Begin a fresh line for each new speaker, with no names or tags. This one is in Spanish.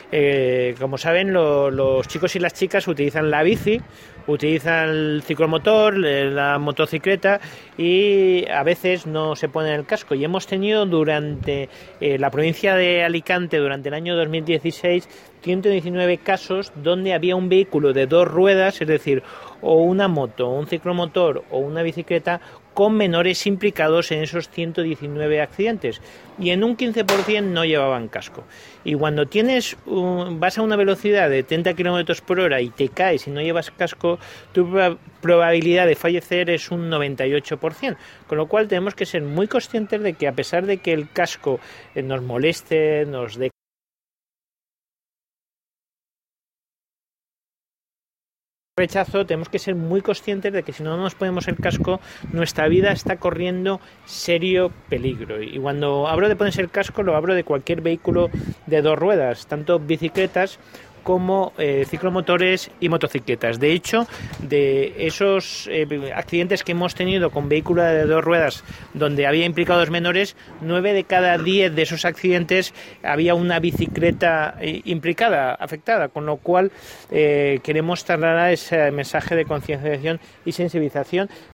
Como saben, los chicos y las chicas utilizan la bici, utilizan el ciclomotor, la motocicleta y a veces no se ponen el casco. Y hemos tenido durante la provincia de Alicante, durante el año 2016, 119 casos donde había un vehículo de dos ruedas, es decir, o una moto, un ciclomotor o una bicicleta, con menores implicados en esos 119 accidentes, y en un 15% no llevaban casco. Y cuando vas a una velocidad de 30 km por hora y te caes y no llevas casco, tu probabilidad de fallecer es un 98%, con lo cual tenemos que ser muy conscientes de que, a pesar de que el casco nos moleste, nos dé rechazo, tenemos que ser muy conscientes de que si no nos ponemos el casco, nuestra vida está corriendo serio peligro. Y cuando hablo de ponerse el casco, lo hablo de cualquier vehículo de dos ruedas, tanto bicicletas como ciclomotores y motocicletas. De hecho, de esos accidentes que hemos tenido con vehículos de dos ruedas donde había implicados menores, 9 de cada 10 de esos accidentes había una bicicleta implicada, afectada, con lo cual queremos trasladar ese mensaje de concienciación y sensibilización